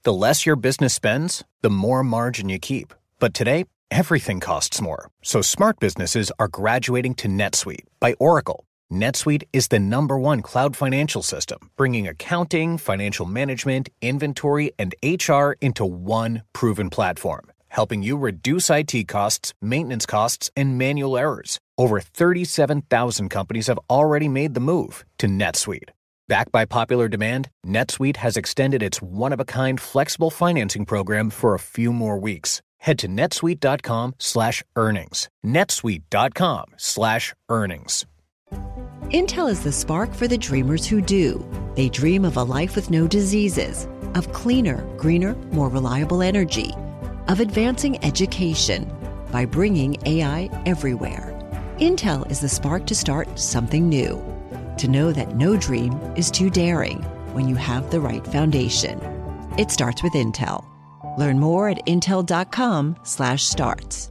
The less your business spends, the more margin you keep. But today, everything costs more. So smart businesses are graduating to NetSuite by Oracle. NetSuite is the #1 cloud financial system, bringing accounting, financial management, inventory, and HR into one proven platform, helping you reduce IT costs, maintenance costs, and manual errors. Over 37,000 companies have already made the move to NetSuite. Backed by popular demand, NetSuite has extended its one-of-a-kind flexible financing program for a few more weeks. Head to netsuite.com/earnings. netsuite.com/earnings. Intel is the spark for the dreamers who do. They dream of a life with no diseases, of cleaner, greener, more reliable energy, of advancing education by bringing AI everywhere. Intel is the spark to start something new. To know that no dream is too daring when you have the right foundation. It starts with Intel. Learn more at intel.com/starts.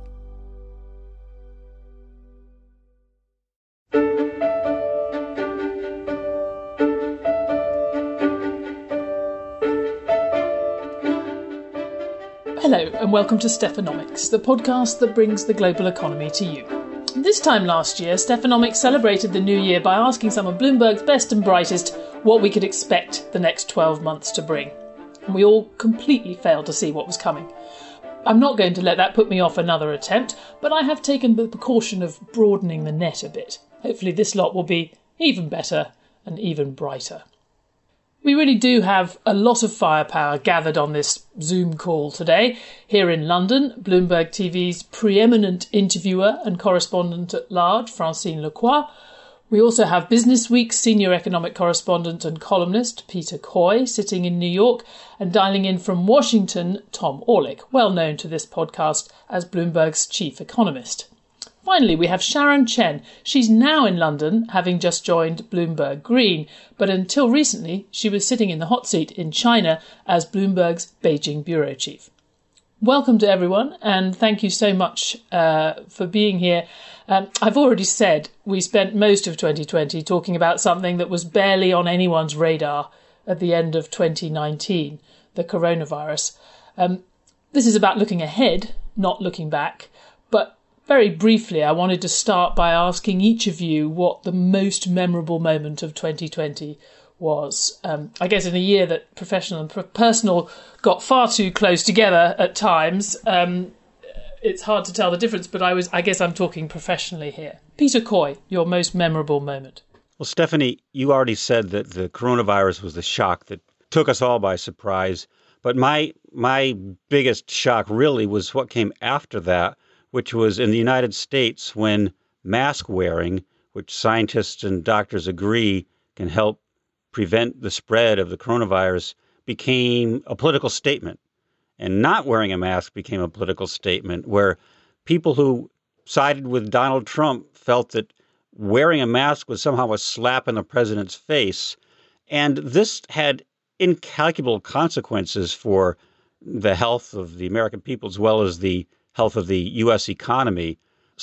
Hello and welcome to Stephanomics, the podcast that brings the global economy to you. This time last year, Stephanomics celebrated the new year by asking some of Bloomberg's best and brightest what we could expect the next 12 months to bring. And we all completely failed to see what was coming. I'm not going to let that put me off another attempt, but I have taken the precaution of broadening the net a bit. Hopefully this lot will be even better and even brighter. We really do have a lot of firepower gathered on this Zoom call today. Here in London, Bloomberg TV's preeminent interviewer and correspondent at large, Francine Lacroix. We also have Business Week's senior economic correspondent and columnist, Peter Coy, sitting in New York, and dialing in from Washington, Tom Orlick, well known to this podcast as Bloomberg's chief economist. Finally, we have Sharon Chen. She's now in London, having just joined Bloomberg Green, but until recently she was sitting in the hot seat in China as Bloomberg's Beijing bureau chief. Welcome to everyone, and thank you so much for being here. I've already said we spent most of 2020 talking about something that was barely on anyone's radar at the end of 2019, the coronavirus. This is about looking ahead, not looking back, but very briefly, I wanted to start by asking each of you what the most memorable moment of 2020 was. I guess in a year that professional and personal got far too close together at times, it's hard to tell the difference, but I guess I'm talking professionally here. Peter Coy, your most memorable moment. Well, Stephanie, you already said that the coronavirus was the shock that took us all by surprise. But my biggest shock really was what came after that, which was in the United States when mask wearing, which scientists and doctors agree can help prevent the spread of the coronavirus, became a political statement. And not wearing a mask became a political statement where people who sided with Donald Trump felt that wearing a mask was somehow a slap in the president's face. And this had incalculable consequences for the health of the American people as well as the health of the U.S. economy.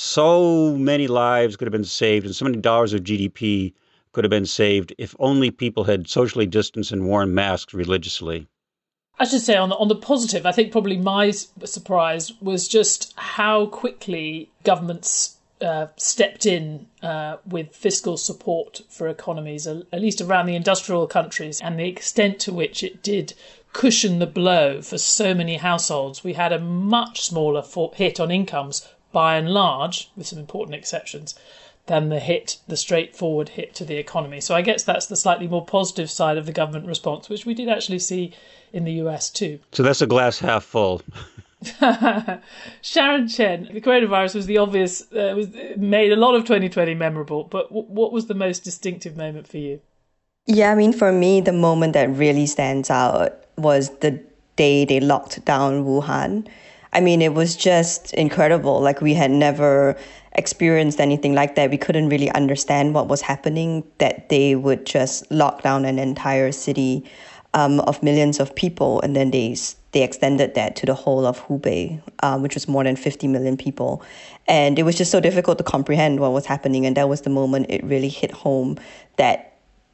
So many lives could have been saved and so many dollars of GDP could have been saved if only people had socially distanced and worn masks religiously. I should say on the positive, I think probably my surprise was just how quickly governments stepped in with fiscal support for economies, at least around the industrial countries, and the extent to which it did cushion the blow for so many households. We had a much smaller hit on incomes, by and large, with some important exceptions, than the straightforward hit to the economy. So I guess that's the slightly more positive side of the government response, which we did actually see in the US too. So that's a glass half full. Sharon Chen, the coronavirus was the obvious, made a lot of 2020 memorable, but what was the most distinctive moment for you? Yeah, I mean, for me, the moment that really stands out was the day they locked down Wuhan. I mean, it was just incredible. Like, we had never experienced anything like that. We couldn't really understand what was happening, that they would just lock down an entire city of millions of people. And then they extended that to the whole of Hubei, which was more than 50 million people. And it was just so difficult to comprehend what was happening. And that was the moment it really hit home that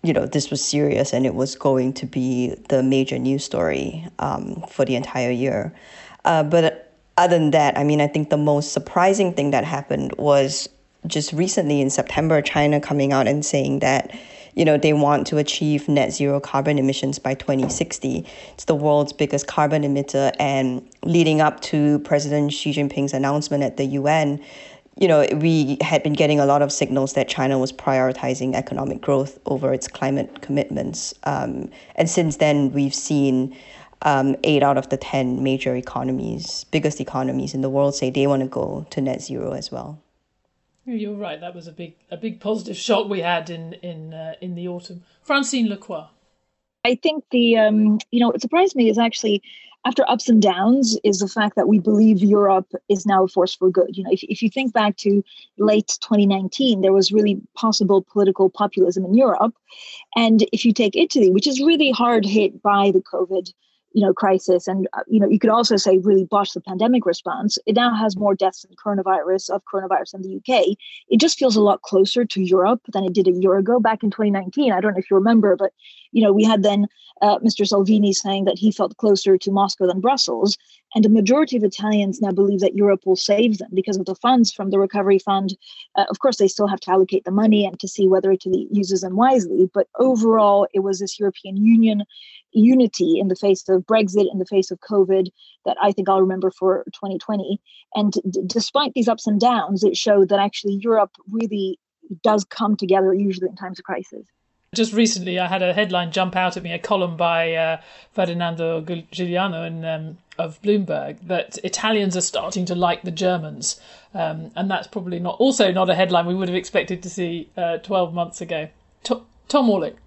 this was serious and it was going to be the major news story for the entire year. But other than that, I mean, I think the most surprising thing that happened was just recently in September, China coming out and saying that, they want to achieve net zero carbon emissions by 2060. It's the world's biggest carbon emitter. And leading up to President Xi Jinping's announcement at the UN, we had been getting a lot of signals that China was prioritizing economic growth over its climate commitments. And since then, we've seen 8 out of the 10 major biggest economies in the world say they want to go to net zero as well. You're right. That was a big positive shock we had in the autumn. Francine Lacroix. I think what surprised me is actually, after ups and downs, is the fact that we believe Europe is now a force for good. If you think back to late 2019, there was really possible political populism in Europe. And if you take Italy, which is really hard hit by the COVID crisis, and you could also say really botched the pandemic response, it now has more deaths of coronavirus in the UK. It just feels a lot closer to Europe than it did a year ago. Back in 2019, I don't know if you remember, but we had then Mr. Salvini saying that he felt closer to Moscow than Brussels. And the majority of Italians now believe that Europe will save them because of the funds from the recovery fund. Of course, they still have to allocate the money and to see whether Italy uses them wisely. But overall, it was this European Union unity in the face of Brexit, in the face of COVID, that I think I'll remember for 2020. And despite these ups and downs, it showed that actually Europe really does come together, usually in times of crisis. Just recently, I had a headline jump out at me, a column by Ferdinando Giuliano of Bloomberg, that Italians are starting to like the Germans. And that's probably not a headline we would have expected to see 12 months ago. Tom Orlick.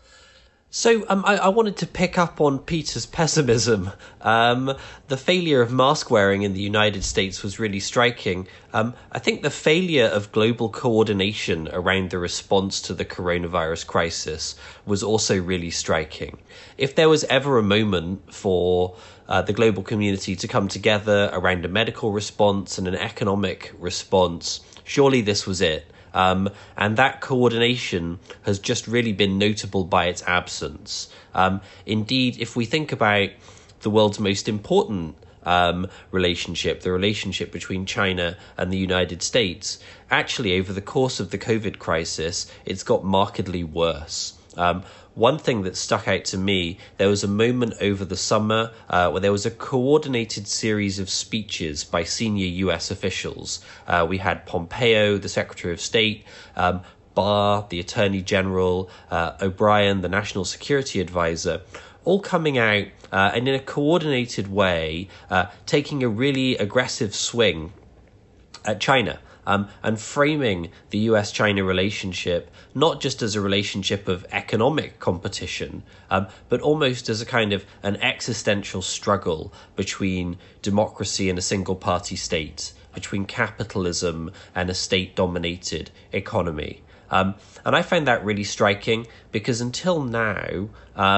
So I wanted to pick up on Peter's pessimism. The failure of mask wearing in the United States was really striking. I think the failure of global coordination around the response to the coronavirus crisis was also really striking. If there was ever a moment for the global community to come together around a medical response and an economic response, surely this was it. And that coordination has just really been notable by its absence. Indeed, if we think about the world's most important relationship, the relationship between China and the United States, actually over the course of the COVID crisis, it's got markedly worse. One thing that stuck out to me, there was a moment over the summer where there was a coordinated series of speeches by senior US officials. We had Pompeo, the Secretary of State, Barr, the Attorney General, O'Brien, the National Security Advisor, all coming out and in a coordinated way, taking a really aggressive swing at China. And framing the US-China relationship not just as a relationship of economic competition, but almost as a kind of an existential struggle between democracy and a single-party state, between capitalism and a state-dominated economy. And I find that really striking because until now,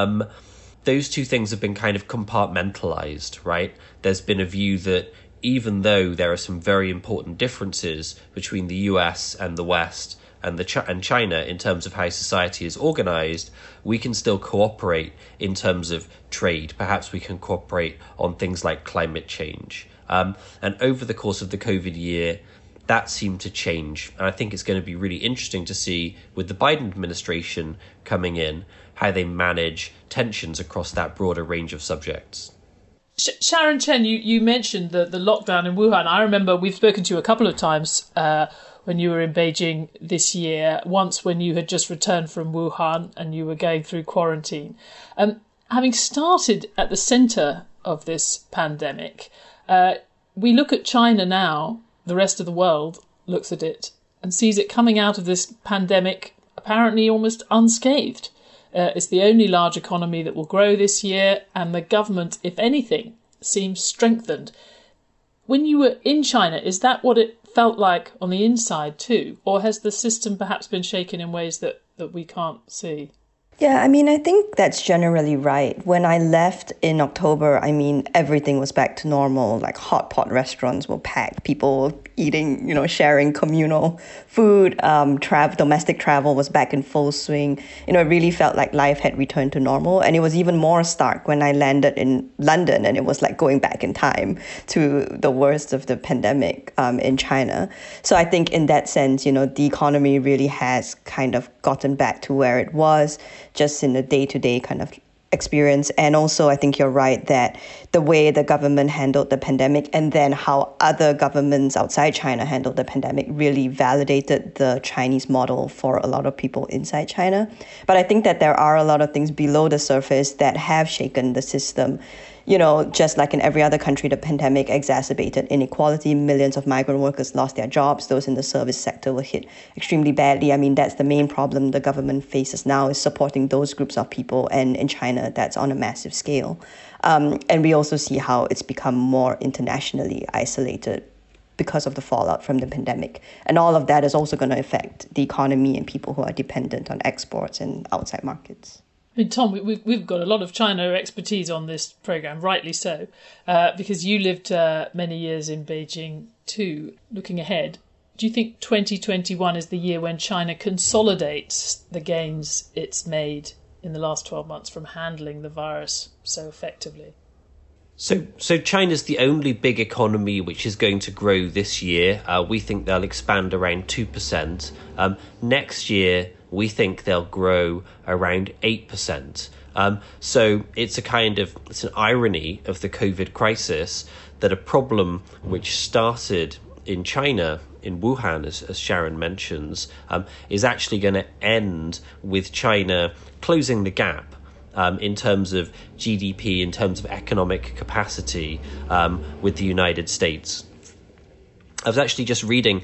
those two things have been kind of compartmentalized, right? There's been a view that even though there are some very important differences between the US and the West and China in terms of how society is organized, we can still cooperate in terms of trade. Perhaps we can cooperate on things like climate change. And over the course of the COVID year, that seemed to change. And I think it's going to be really interesting to see with the Biden administration coming in, how they manage tensions across that broader range of subjects. Sharon Chen, you mentioned the lockdown in Wuhan. I remember we've spoken to you a couple of times when you were in Beijing this year, once when you had just returned from Wuhan and you were going through quarantine. Having started at the centre of this pandemic, we look at China now, the rest of the world looks at it and sees it coming out of this pandemic apparently almost unscathed. It's the only large economy that will grow this year, and the government, if anything, seems strengthened. When you were in China, is that what it felt like on the inside too? Or has the system perhaps been shaken in ways that we can't see? Yeah, I mean, I think that's generally right. When I left in October, I mean, everything was back to normal. Like hot pot restaurants were packed, people eating, sharing communal food. Domestic travel was back in full swing. It really felt like life had returned to normal. And it was even more stark when I landed in London, and it was like going back in time to the worst of the pandemic in China. So I think in that sense, the economy really has kind of gotten back to where it was, just in the day-to-day kind of experience. And also, I think you're right that the way the government handled the pandemic and then how other governments outside China handled the pandemic really validated the Chinese model for a lot of people inside China. But I think that there are a lot of things below the surface that have shaken the system. Just like in every other country, the pandemic exacerbated inequality. Millions of migrant workers lost their jobs. Those in the service sector were hit extremely badly. I mean, that's the main problem the government faces now, is supporting those groups of people. And in China, that's on a massive scale. And we also see how it's become more internationally isolated because of the fallout from the pandemic. And all of that is also going to affect the economy and people who are dependent on exports and outside markets. I mean, Tom, we've got a lot of China expertise on this programme, rightly so, because you lived many years in Beijing too. Looking ahead, do you think 2021 is the year when China consolidates the gains it's made in the last 12 months from handling the virus so effectively? So China's the only big economy which is going to grow this year. We think they'll expand around 2%. Next year, we think they'll grow around 8%. So it's an irony of the COVID crisis that a problem which started in China, in Wuhan, as Sharon mentions, is actually going to end with China closing the gap in terms of GDP, in terms of economic capacity with the United States. I was actually just reading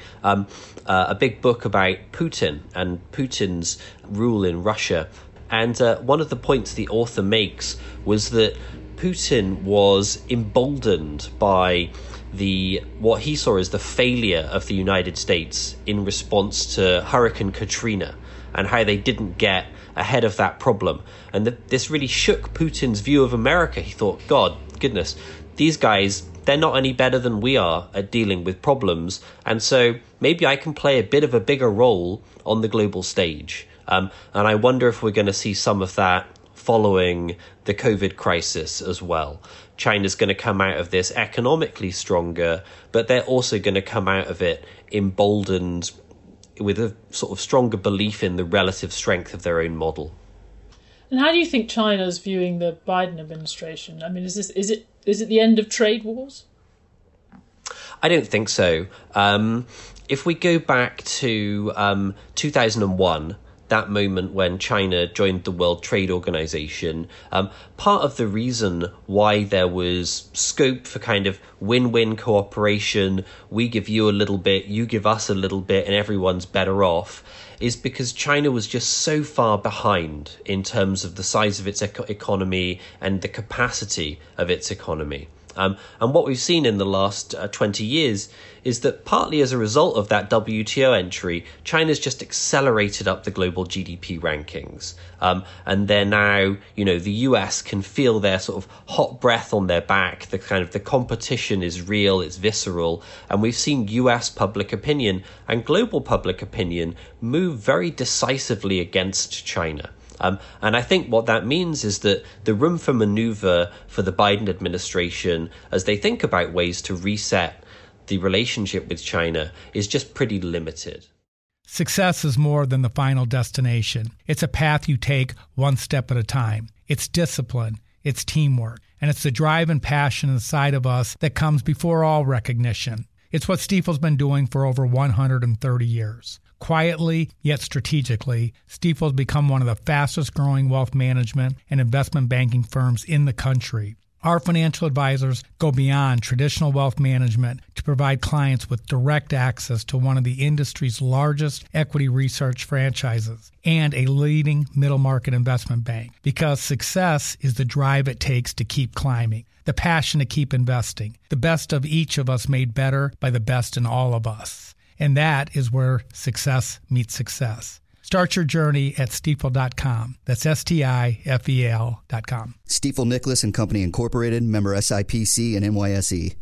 a big book about Putin and Putin's rule in Russia. And one of the points the author makes was that Putin was emboldened by what he saw as the failure of the United States in response to Hurricane Katrina, and how they didn't get ahead of that problem. And this really shook Putin's view of America. He thought, goodness, these guys, they're not any better than we are at dealing with problems. And so maybe I can play a bit of a bigger role on the global stage. And I wonder if we're going to see some of that following the COVID crisis as well. China's going to come out of this economically stronger, but they're also going to come out of it emboldened with a sort of stronger belief in the relative strength of their own model. And how do you think China's viewing the Biden administration? I mean, is it the end of trade wars? I don't think so. If we go back to 2001, that moment when China joined the World Trade Organization, part of the reason why there was scope for kind of win-win cooperation, we give you a little bit, you give us a little bit, and everyone's better off, is because China was just so far behind in terms of the size of its economy and the capacity of its economy. And what we've seen in the last 20 years is that partly as a result of that WTO entry, China's just accelerated up the global GDP rankings. And they're now, the US can feel their sort of hot breath on their back. The competition is real, it's visceral. And we've seen US public opinion and global public opinion move very decisively against China. And I think what that means is that the room for maneuver for the Biden administration as they think about ways to reset the relationship with China is just pretty limited. Success is more than the final destination. It's a path you take one step at a time. It's discipline, it's teamwork, and it's the drive and passion inside of us that comes before all recognition. It's what Stifel's been doing for over 130 years. Quietly, yet strategically, Stifel's become one of the fastest growing wealth management and investment banking firms in the country. Our financial advisors go beyond traditional wealth management to provide clients with direct access to one of the industry's largest equity research franchises and a leading middle market investment bank, because success is the drive it takes to keep climbing, the passion to keep investing, the best of each of us made better by the best in all of us. And that is where success meets success. Start your journey at stifel.com. That's STIFEL.com. Stifel Nicholas and Company Incorporated, member SIPC and NYSE.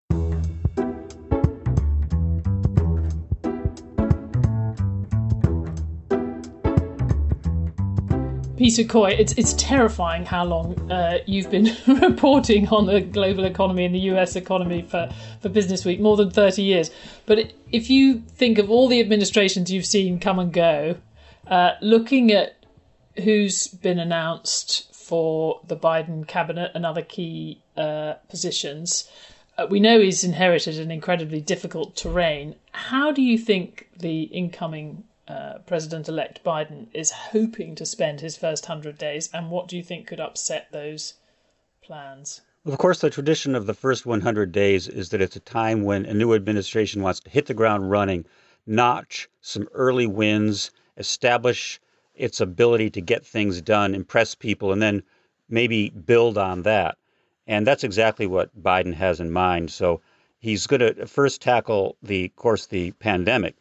Peter Coy, it's terrifying how long you've been reporting on the global economy and the US economy for Business Week, more than 30 years. But if you think of all the administrations you've seen come and go, looking at who's been announced for the Biden cabinet and other key positions, we know he's inherited an incredibly difficult terrain. How do you think the incoming President-elect Biden is hoping to spend his first 100 days, and what do you think could upset those plans? Well, of course, the tradition of the first 100 days is that it's a time when a new administration wants to hit the ground running, notch some early wins, establish its ability to get things done, impress people, and then maybe build on that. And that's exactly what Biden has in mind. So he's going to first tackle the pandemic.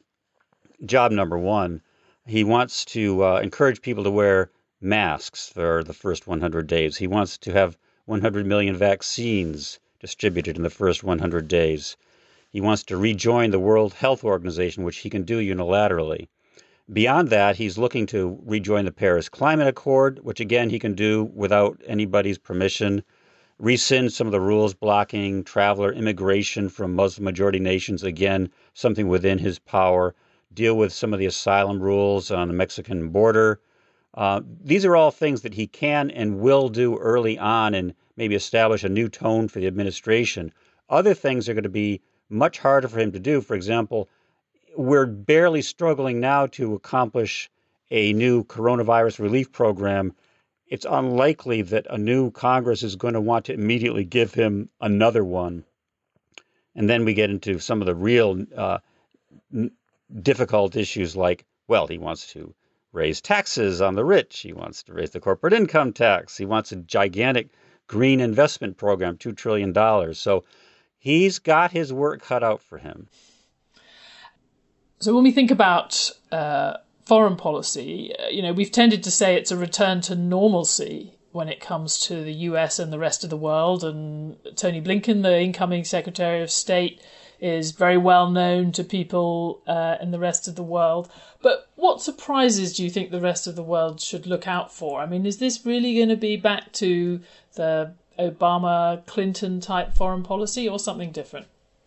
Job number one, he wants to encourage people to wear masks for the first 100 days. He wants to have 100 million vaccines distributed in the first 100 days. He wants to rejoin the World Health Organization, which he can do unilaterally. Beyond that, he's looking to rejoin the Paris Climate Accord, which again he can do without anybody's permission, rescind some of the rules blocking traveler immigration from Muslim-majority nations, again, something within his power, deal with some of the asylum rules on the Mexican border. These are all things that he can and will do early on and maybe establish a new tone for the administration. Other things are going to be much harder for him to do. For example, we're barely struggling now to accomplish a new coronavirus relief program. It's unlikely that a new Congress is going to want to immediately give him another one. And then we get into some of the real difficult issues like, well, he wants to raise taxes on the rich. He wants to raise the corporate income tax. He wants a gigantic green investment program, $2 trillion. So he's got his work cut out for him. So when we think about foreign policy, we've tended to say it's a return to normalcy when it comes to the US and the rest of the world. And Tony Blinken, the incoming Secretary of State, is very well known to people in the rest of the world. But what surprises do you think the rest of the world should look out for? I mean, is this really going to be back to the Obama-Clinton type foreign policy or something different?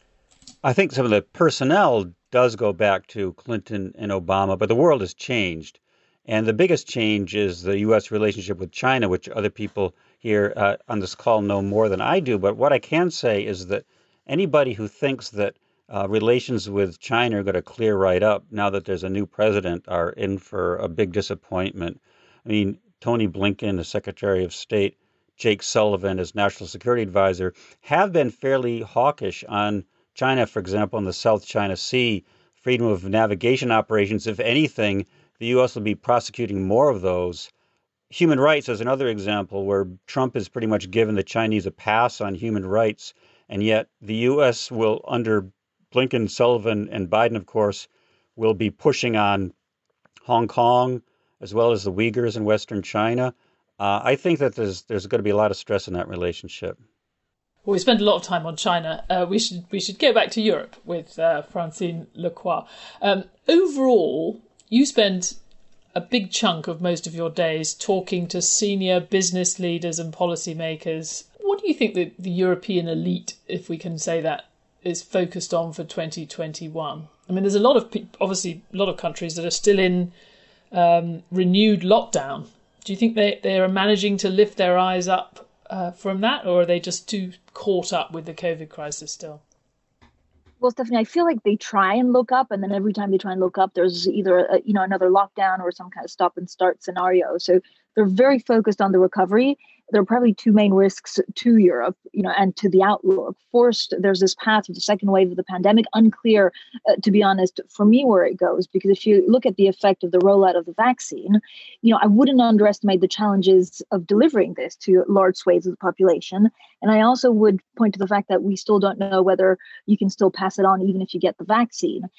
I think some of the personnel does go back to Clinton and Obama, but the world has changed. And the biggest change is the U.S. relationship with China, which other people here on this call know more than I do. But what I can say is that anybody who thinks that relations with China are going to clear right up now that there's a new president are in for a big disappointment. I mean, Tony Blinken, the Secretary of State, Jake Sullivan as National Security Advisor, have been fairly hawkish on China, for example, in the South China Sea, freedom of navigation operations. If anything, the U.S. will be prosecuting more of those. Human rights is another example where Trump has pretty much given the Chinese a pass on human rights. And yet the U.S. will, under Blinken, Sullivan, and Biden, of course, will be pushing on Hong Kong as well as the Uyghurs in Western China. I think that there's going to be a lot of stress in that relationship. Well, we spent a lot of time on China. We should go back to Europe with Francine Lecroix. Overall, you spend a big chunk of most of your days talking to senior business leaders and policymakers. What do you think the European elite, if we can say that, is focused on for 2021? I mean, there's a lot of countries that are still in renewed lockdown. Do you think they are managing to lift their eyes up from that, or are they just too caught up with the COVID crisis still? Well, Stephanie, I feel like they try and look up, and then every time they try and look up, there's either another lockdown or some kind of stop and start scenario. So they're very focused on the recovery. There are probably two main risks to Europe, and to the outlook. First, there's this path of the second wave of the pandemic, unclear, to be honest, for me where it goes. Because if you look at the effect of the rollout of the vaccine, I wouldn't underestimate the challenges of delivering this to large swathes of the population. And I also would point to the fact that we still don't know whether you can still pass it on even if you get the vaccine.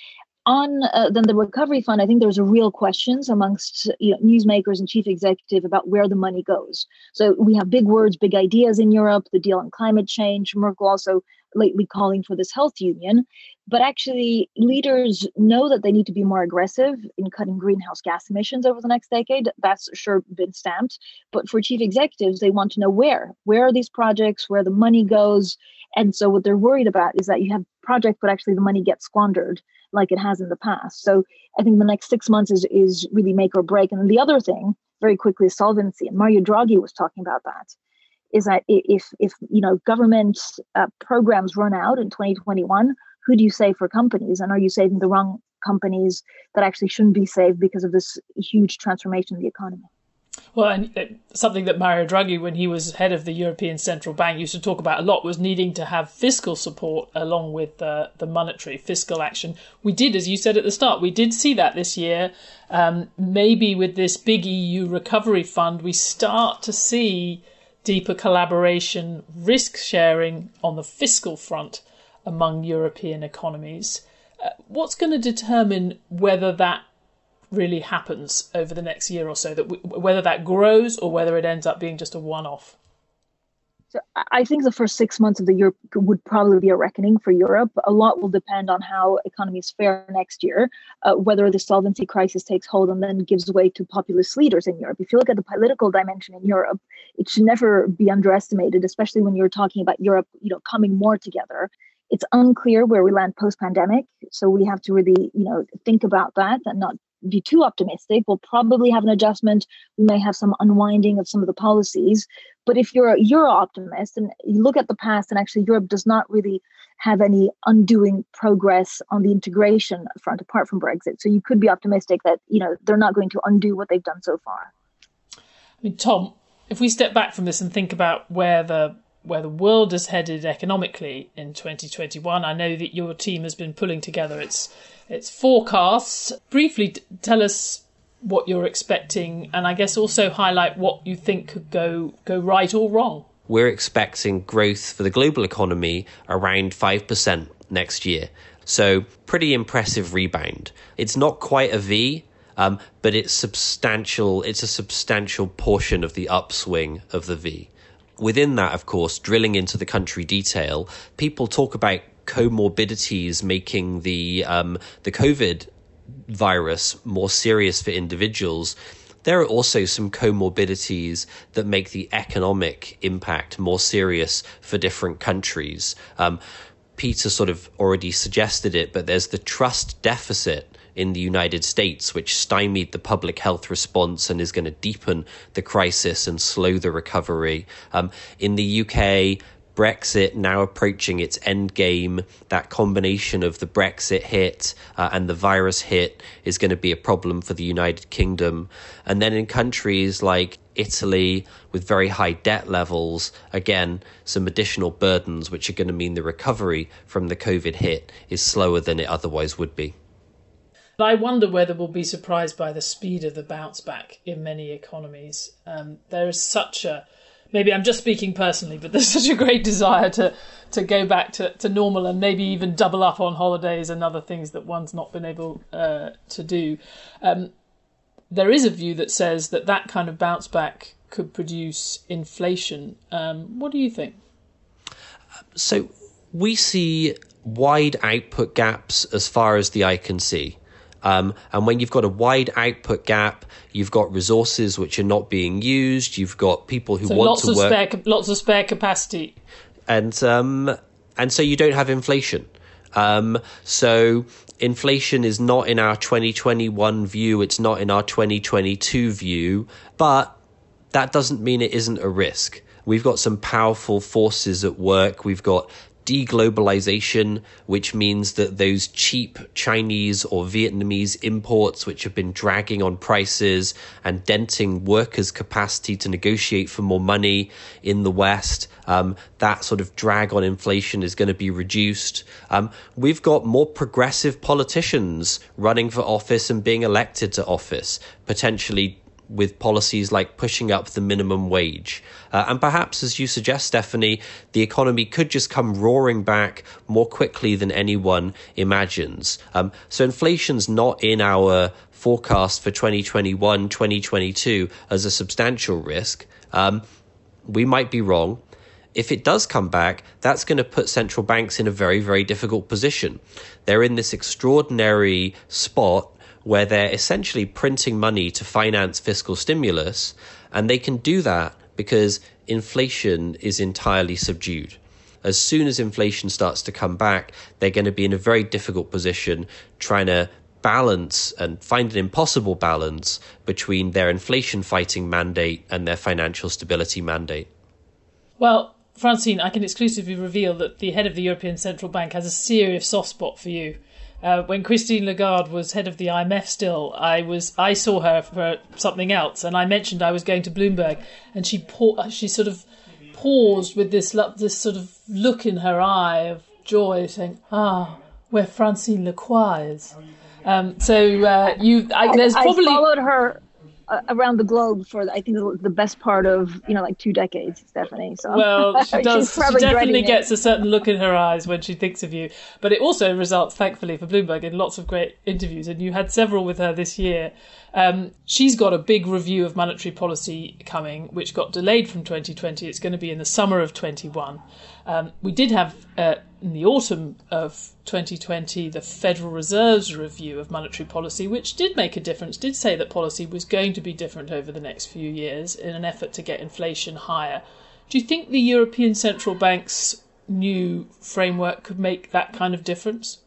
On then the recovery fund, I think there's a real questions amongst newsmakers and chief executive about where the money goes. So we have big words, big ideas in Europe, the deal on climate change, Merkel also lately calling for this health union. But actually, leaders know that they need to be more aggressive in cutting greenhouse gas emissions over the next decade. That's sure been stamped. But for chief executives, they want to know where are these projects, where the money goes. And so what they're worried about is that you have projects, but actually the money gets squandered like it has in the past. So I think the next 6 months is really make or break. And then the other thing, very quickly, is solvency. And Mario Draghi was talking about that, is that if government programs run out in 2021, who do you save for companies? And are you saving the wrong companies that actually shouldn't be saved because of this huge transformation in the economy? Well, and something that Mario Draghi, when he was head of the European Central Bank, used to talk about a lot was needing to have fiscal support along with the monetary fiscal action. We did, as you said at the start, we did see that this year. Maybe with this big EU recovery fund, we start to see deeper collaboration, risk sharing on the fiscal front among European economies. What's going to determine whether that really happens over the next year or so, whether that grows or whether it ends up being just a one-off? So I think the first 6 months of the year would probably be a reckoning for Europe. A lot will depend on how economies fare next year, whether the solvency crisis takes hold and then gives way to populist leaders in Europe. If you look at the political dimension in Europe, it should never be underestimated, especially when you're talking about Europe, coming more together. It's unclear where we land post-pandemic, so we have to really, think about that and not be too optimistic. We'll probably have an adjustment. We may have some unwinding of some of the policies. But if you're a Euro optimist and you look at the past, and actually Europe does not really have any undoing progress on the integration front apart from Brexit. So you could be optimistic that, they're not going to undo what they've done so far. I mean, Tom, if we step back from this and think about where the world is headed economically in 2021, I know that your team has been pulling together its forecasts. Briefly tell us what you're expecting, and I guess also highlight what you think could go right or wrong. We're expecting growth for the global economy around 5% next year. So pretty impressive rebound. It's not quite a V, but it's substantial. It's a substantial portion of the upswing of the V. Within that, of course, drilling into the country detail, people talk about comorbidities making the COVID virus more serious for individuals. There are also some comorbidities that make the economic impact more serious for different countries. Peter sort of already suggested it, but there's the trust deficit in the United States, which stymied the public health response and is going to deepen the crisis and slow the recovery. In the UK, Brexit now approaching its end game. That combination of the Brexit hit and the virus hit is going to be a problem for the United Kingdom. And then in countries like Italy with very high debt levels, again, some additional burdens, which are going to mean the recovery from the COVID hit is slower than it otherwise would be. I wonder whether we'll be surprised by the speed of the bounce back in many economies. There is such a, maybe I'm just speaking personally, but there's such a great desire to go back to normal and maybe even double up on holidays and other things that one's not been able to do. There is a view that says that kind of bounce back could produce inflation. What do you think? So we see wide output gaps as far as the eye can see. And when you've got a wide output gap, you've got resources which are not being used. You've got people who want to work. Lots of spare capacity. And so you don't have inflation. So inflation is not in our 2021 view. It's not in our 2022 view. But that doesn't mean it isn't a risk. We've got some powerful forces at work. We've got deglobalization, which means that those cheap Chinese or Vietnamese imports, which have been dragging on prices and denting workers' capacity to negotiate for more money in the West, that sort of drag on inflation is going to be reduced. We've got more progressive politicians running for office and being elected to office, potentially with policies like pushing up the minimum wage. And perhaps, as you suggest, Stephanie, the economy could just come roaring back more quickly than anyone imagines. So inflation's not in our forecast for 2021, 2022 as a substantial risk. We might be wrong. If it does come back, that's going to put central banks in a very, very difficult position. They're in this extraordinary spot where they're essentially printing money to finance fiscal stimulus, and they can do that because inflation is entirely subdued. As soon as inflation starts to come back, they're going to be in a very difficult position trying to balance and find an impossible balance between their inflation fighting mandate and their financial stability mandate. Well, Francine, I can exclusively reveal that the head of the European Central Bank has a serious soft spot for you. When Christine Lagarde was head of the IMF still, I saw her for something else, and I mentioned I was going to Bloomberg, and she sort of paused with this sort of look in her eye of joy, saying, where Francine Lacroix is. I followed her around the globe for, I think, the best part of, 2 decades, Stephanie. So. Well, she does. She definitely gets a certain look in her eyes when she thinks of you. But it also results, thankfully, for Bloomberg in lots of great interviews. And you had several with her this year. She's got a big review of monetary policy coming, which got delayed from 2020. It's going to be in the summer of 21. We did have, in the autumn of 2020, the Federal Reserve's review of monetary policy, which did make a difference, did say that policy was going to be different over the next few years in an effort to get inflation higher. Do you think the European Central Bank's new framework could make that kind of difference?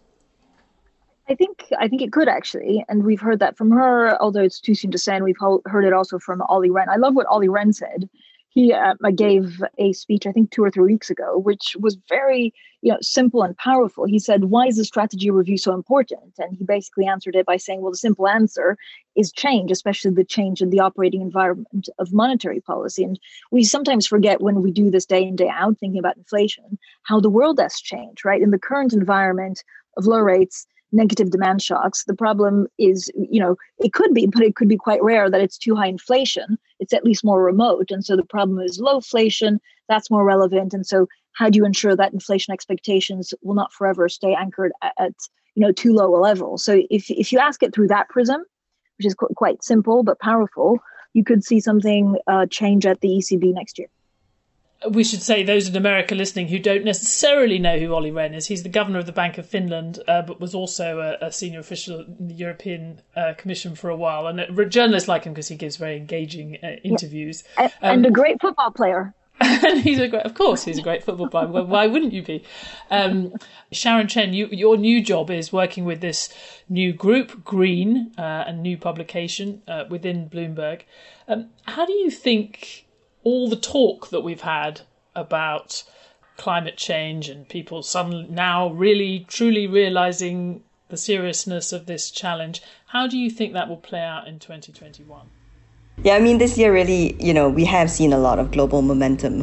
I think it could, actually, and we've heard that from her, although it's too soon to say, and we've heard it also from Olli Rehn. I love what Olli Rehn said. He gave a speech, I think 2 or 3 weeks ago, which was very, simple and powerful. He said, why is the strategy review so important? And he basically answered it by saying, well, the simple answer is change, especially the change in the operating environment of monetary policy. And we sometimes forget, when we do this day in, day out, thinking about inflation, how the world has changed, right? In the current environment of low rates, negative demand shocks, the problem is, it could be quite rare that it's too high inflation. It's at least more remote. And so the problem is low inflation, that's more relevant. And so how do you ensure that inflation expectations will not forever stay anchored at too low a level? So if you ask it through that prism, which is quite simple but powerful, you could see something change at the ECB next year. We should say, those in America listening who don't necessarily know who Olli Rehn is, he's the governor of the Bank of Finland, but was also a senior official in the European Commission for a while. And journalists like him because he gives very engaging interviews. And a great football player. And he's a great football player. Why wouldn't you be? Sharon Chen, your new job is working with this new group, Green, a new publication within Bloomberg. How do you think all the talk that we've had about climate change and people suddenly now really truly realising the seriousness of this challenge, how do you think that will play out in 2021? Yeah, I mean, this year really, we have seen a lot of global momentum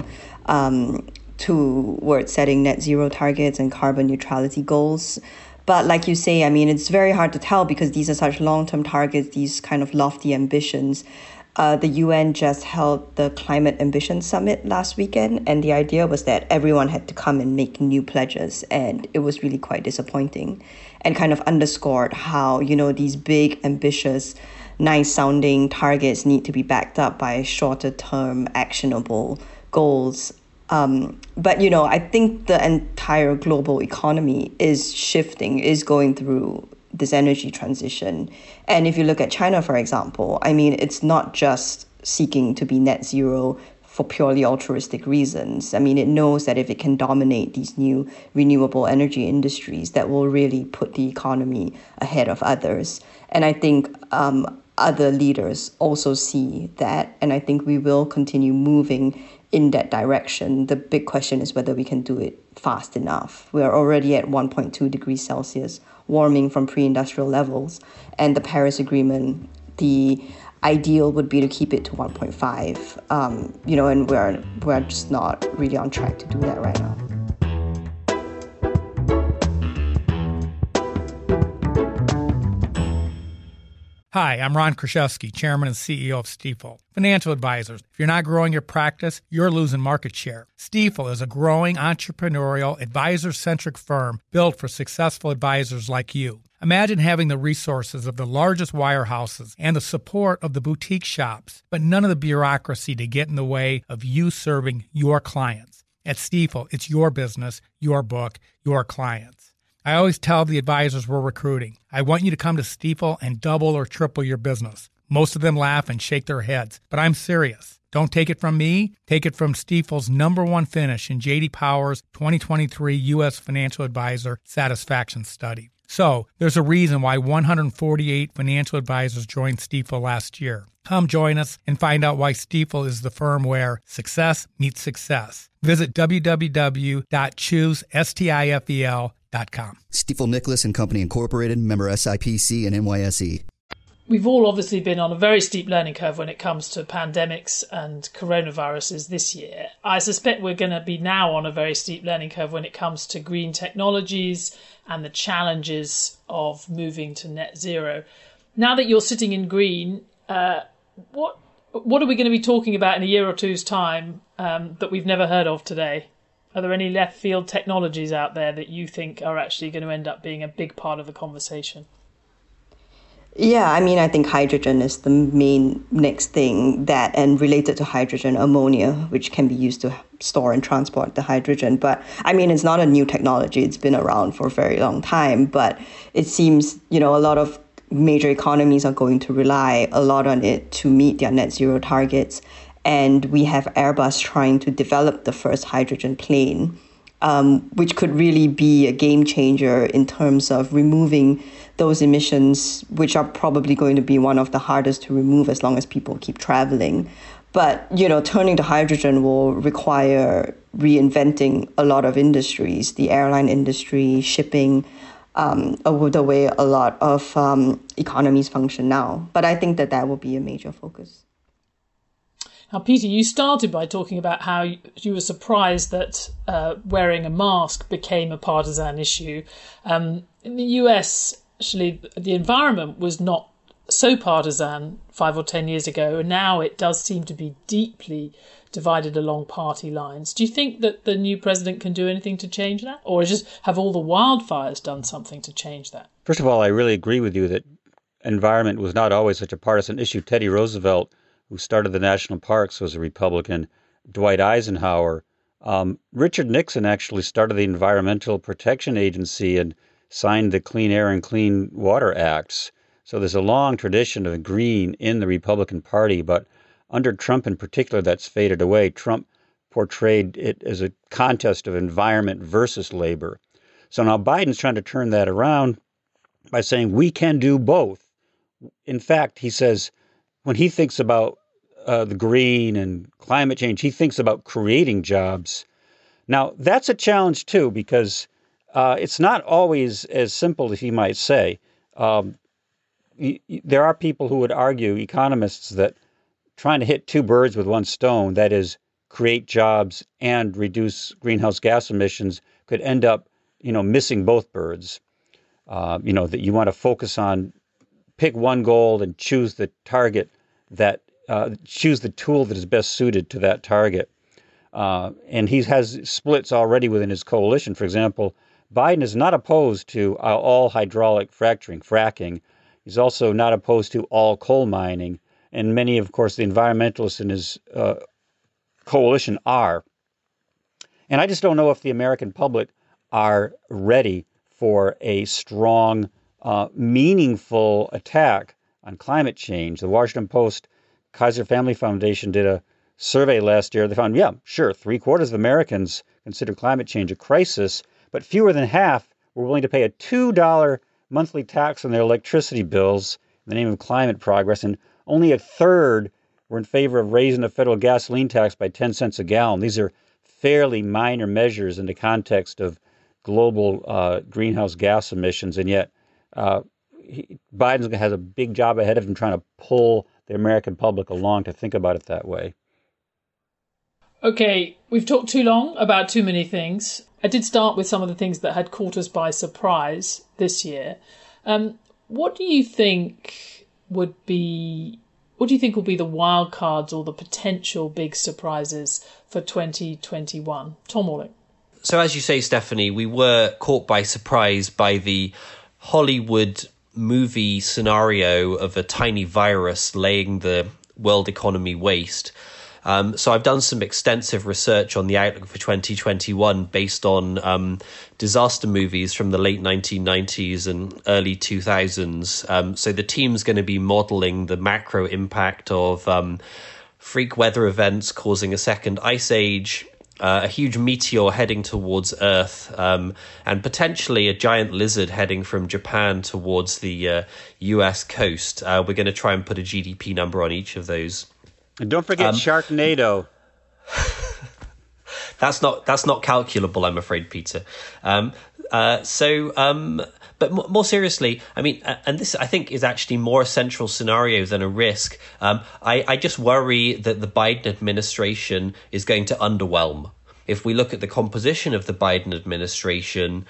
towards setting net zero targets and carbon neutrality goals. But like you say, I mean, it's very hard to tell because these are such long-term targets, these kind of lofty ambitions. The UN just held the Climate Ambition Summit last weekend, and the idea was that everyone had to come and make new pledges, and it was really quite disappointing and kind of underscored how, these big, ambitious, nice-sounding targets need to be backed up by shorter-term, actionable goals. But, I think the entire global economy is shifting, is going through this energy transition. And if you look at China, for example, I mean, it's not just seeking to be net zero for purely altruistic reasons. I mean, it knows that if it can dominate these new renewable energy industries, that will really put the economy ahead of others. And I think other leaders also see that. And I think we will continue moving in that direction. The big question is whether we can do it fast enough. We are already at 1.2 degrees Celsius warming from pre-industrial levels. And the Paris Agreement, the ideal would be to keep it to 1.5, and we're just not really on track to do that right now. Hi, I'm Ron Kraszewski, Chairman and CEO of Stifel. Financial advisors, if you're not growing your practice, you're losing market share. Stifel is a growing, entrepreneurial, advisor-centric firm built for successful advisors like you. Imagine having the resources of the largest wirehouses and the support of the boutique shops, but none of the bureaucracy to get in the way of you serving your clients. At Stifel, it's your business, your book, your clients. I always tell the advisors we're recruiting, I want you to come to Stifel and double or triple your business. Most of them laugh and shake their heads, but I'm serious. Don't take it from me. Take it from Stifel's #1 finish in J.D. Power's 2023 U.S. Financial Advisor Satisfaction Study. So, there's a reason why 148 financial advisors joined Stifel last year. Come join us and find out why Stifel is the firm where success meets success. Visit www.choosestifel.com. Stifel Nicholas and Company Incorporated, member SIPC and NYSE. We've all obviously been on a very steep learning curve when it comes to pandemics and coronaviruses this year. I suspect we're going to be now on a very steep learning curve when it comes to green technologies and the challenges of moving to net zero. Now that you're sitting in green, what are we going to be talking about in a year or two's time that we've never heard of today? Are there any left field technologies out there that you think are actually going to end up being a big part of the conversation? Yeah, I mean, I think hydrogen is the main next thing and related to hydrogen, ammonia, which can be used to store and transport the hydrogen. But I mean, it's not a new technology. It's been around for a very long time. But it seems, a lot of major economies are going to rely a lot on it to meet their net zero targets. And we have Airbus trying to develop the first hydrogen plane, which could really be a game changer in terms of removing those emissions, which are probably going to be one of the hardest to remove as long as people keep traveling. But, turning to hydrogen will require reinventing a lot of industries, the airline industry, shipping, the way a lot of economies function now. But I think that will be a major focus. Now, Peter, you started by talking about how you were surprised that wearing a mask became a partisan issue. In the US, actually, the environment was not so partisan 5 or 10 years ago, and now it does seem to be deeply divided along party lines. Do you think that the new president can do anything to change that, or have all the wildfires done something to change that? First of all, I really agree with you that environment was not always such a partisan issue. Teddy Roosevelt, who started the national parks, was a Republican. Dwight Eisenhower. Richard Nixon actually started the Environmental Protection Agency and signed the Clean Air and Clean Water Acts. So there's a long tradition of green in the Republican Party, but under Trump in particular, that's faded away. Trump portrayed it as a contest of environment versus labor. So now Biden's trying to turn that around by saying we can do both. In fact, he says when he thinks about the green and climate change, he thinks about creating jobs. Now, that's a challenge, too, because it's not always as simple as he might say. There are people who would argue, economists, that trying to hit two birds with one stone, that is, create jobs and reduce greenhouse gas emissions, could end up, missing both birds. That you want to focus on, pick one goal and choose the target choose the tool that is best suited to that target. And he has splits already within his coalition. For example, Biden is not opposed to all hydraulic fracking. He's also not opposed to all coal mining. And many, of course, the environmentalists in his coalition are. And I just don't know if the American public are ready for a strong, meaningful attack on climate change. The Washington Post Kaiser Family Foundation did a survey last year. They found, 3/4 of Americans consider climate change a crisis, but fewer than half were willing to pay a $2 monthly tax on their electricity bills in the name of climate progress, and only a third were in favor of raising the federal gasoline tax by 10 cents a gallon. These are fairly minor measures in the context of global greenhouse gas emissions, and yet Biden has a big job ahead of him trying to pull the American public along to think about it that way. Okay, we've talked too long about too many things. I did start with some of the things that had caught us by surprise this year. What do you think what do you think will be the wild cards or the potential big surprises for 2021? Tom Orlick. So as you say, Stephanie, we were caught by surprise by the Hollywood movie scenario of a tiny virus laying the world economy waste. So I've done some extensive research on the outlook for 2021 based on disaster movies from the late 1990s and early 2000s. So the team's going to be modelling the macro impact of freak weather events causing a second ice age, a huge meteor heading towards Earth, and potentially a giant lizard heading from Japan towards the US coast. We're going to try and put a GDP number on each of those. And don't forget Sharknado. That's not calculable, I'm afraid, Peter. But more seriously, I mean, and this I think is actually more a central scenario than a risk. I just worry that the Biden administration is going to underwhelm. If we look at the composition of the Biden administration,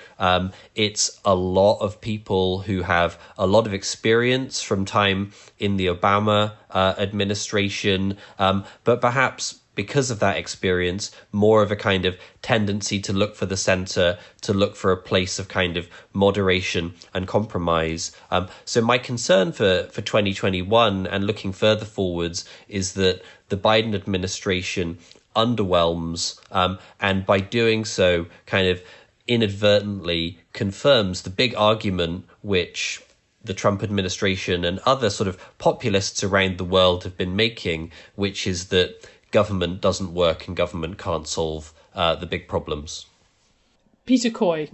it's a lot of people who have a lot of experience from time in the Obama administration, but perhaps because of that experience, more of a kind of tendency to look for the center, to look for a place of kind of moderation and compromise. So my concern for 2021 and looking further forwards is that the Biden administration underwhelms, and by doing so kind of inadvertently confirms the big argument which the Trump administration and other sort of populists around the world have been making, which is that government doesn't work and government can't solve the big problems. Peter Coy.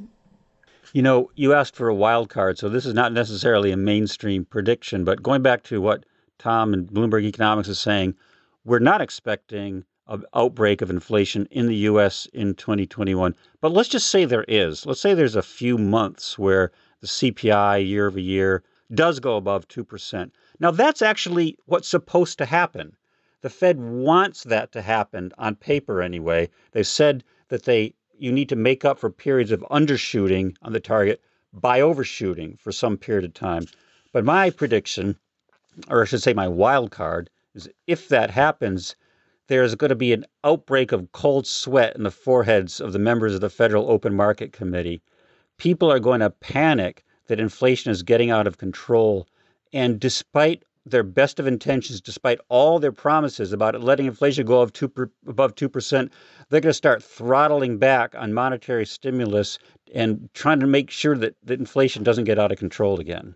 You know, you asked for a wild card, so this is not necessarily a mainstream prediction, but going back to what Tom and Bloomberg Economics is saying, we're not expecting an outbreak of inflation in the U.S. in 2021. But let's just say there is. Let's say there's a few months where the CPI year over year does go above 2%. Now, that's actually what's supposed to happen. The Fed wants that to happen on paper anyway. They've said that you need to make up for periods of undershooting on the target by overshooting for some period of time. But my prediction, or I should say my wild card, is if that happens, there's going to be an outbreak of cold sweat in the foreheads of the members of the Federal Open Market Committee. People are going to panic that inflation is getting out of control. And despite their best of intentions, despite all their promises about letting inflation go above 2%, they're going to start throttling back on monetary stimulus and trying to make sure that inflation doesn't get out of control again.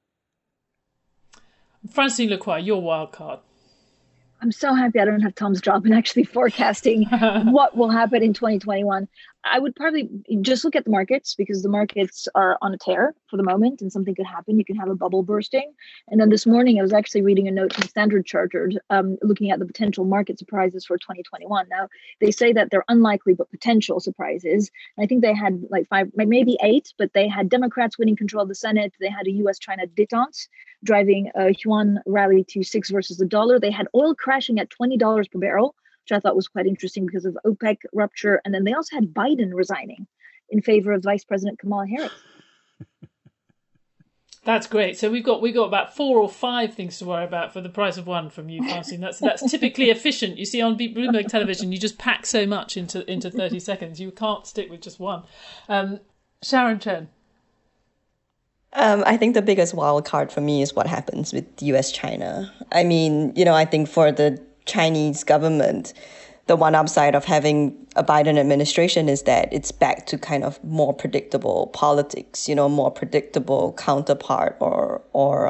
Francine Lacroix, your wild card. I'm so happy I don't have Tom's job in actually forecasting what will happen in 2021. I would probably just look at the markets because the markets are on a tear for the moment and something could happen. You can have a bubble bursting. And then this morning, I was actually reading a note from Standard Chartered looking at the potential market surprises for 2021. Now, they say that they're unlikely but potential surprises. And I think they had like 5, maybe 8, but they had Democrats winning control of the Senate. They had a US-China détente driving a yuan rally to 6 versus the dollar. They had oil crashing at $20 per barrel, which I thought was quite interesting because of OPEC rupture. And then they also had Biden resigning in favor of Vice President Kamala Harris. That's great. So we've got about 4 or 5 things to worry about for the price of one from you, Francine. That's typically efficient. You see on Bloomberg Television, you just pack so much into 30 seconds. You can't stick with just one. Sharon Chen. I think the biggest wild card for me is what happens with US-China. I mean, I think for the Chinese government, the one upside of having a Biden administration is that it's back to kind of more predictable politics, more predictable counterpart or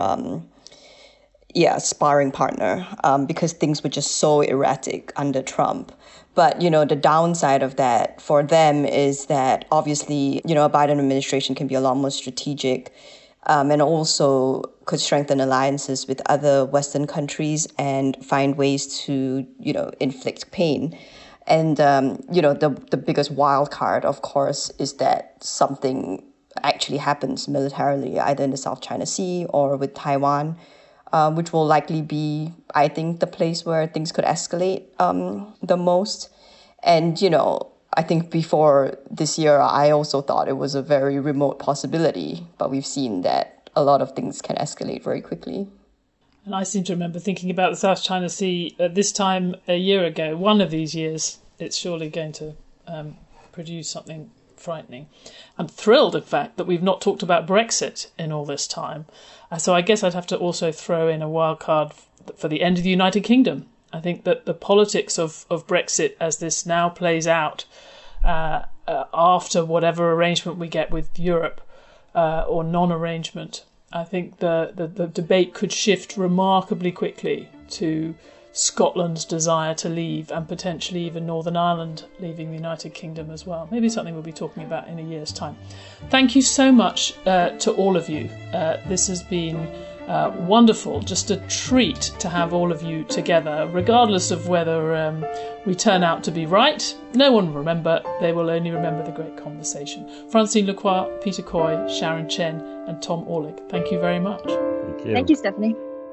sparring partner, because things were just so erratic under Trump. But, the downside of that for them is that obviously, a Biden administration can be a lot more strategic and also could strengthen alliances with other Western countries and find ways to, inflict pain. And, the biggest wild card, of course, is that something actually happens militarily, either in the South China Sea or with Taiwan, which will likely be, I think, the place where things could escalate the most. And, I think before this year, I also thought it was a very remote possibility, but we've seen that a lot of things can escalate very quickly. And I seem to remember thinking about the South China Sea at this time a year ago. One of these years, it's surely going to produce something frightening. I'm thrilled, in fact, that we've not talked about Brexit in all this time. So I guess I'd have to also throw in a wild card for the end of the United Kingdom. I think that the politics of Brexit, as this now plays out after whatever arrangement we get with Europe or non-arrangement, I think the debate could shift remarkably quickly to Scotland's desire to leave, and potentially even Northern Ireland leaving the United Kingdom as well. Maybe something we'll be talking about in a year's time. Thank you so much to all of you. This has been wonderful, just a treat to have all of you together, regardless of whether we turn out to be right. No one will remember, they will only remember the great conversation. Francine Lacroix, Peter Coy, Sharon Chen and Tom Orlik, thank you very much. Thank you. Thank you, Stephanie.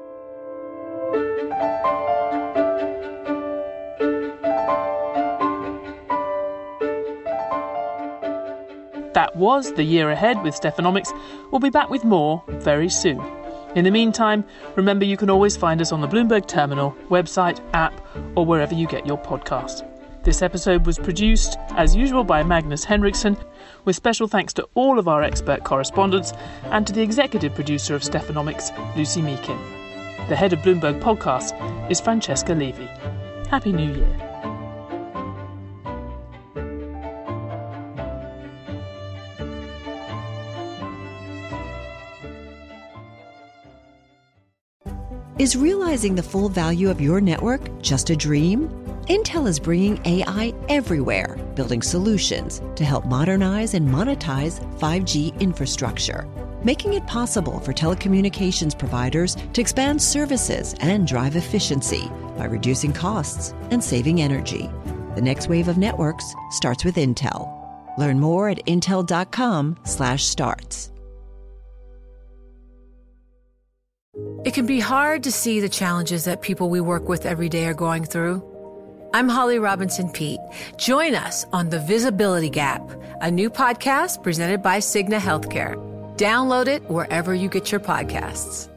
That was The Year Ahead with Stephanomics. We'll be back with more very soon. In the meantime, remember you can always find us on the Bloomberg Terminal, website, app, or wherever you get your podcasts. This episode was produced, as usual, by Magnus Henriksson, with special thanks to all of our expert correspondents and to the executive producer of Stephanomics, Lucy Meakin. The head of Bloomberg Podcasts is Francesca Levy. Happy New Year. Is realizing the full value of your network just a dream? Intel is bringing AI everywhere, building solutions to help modernize and monetize 5G infrastructure, making it possible for telecommunications providers to expand services and drive efficiency by reducing costs and saving energy. The next wave of networks starts with Intel. Learn more at intel.com/starts. It can be hard to see the challenges that people we work with every day are going through. I'm Holly Robinson Peete. Join us on The Visibility Gap, a new podcast presented by Cigna Healthcare. Download it wherever you get your podcasts.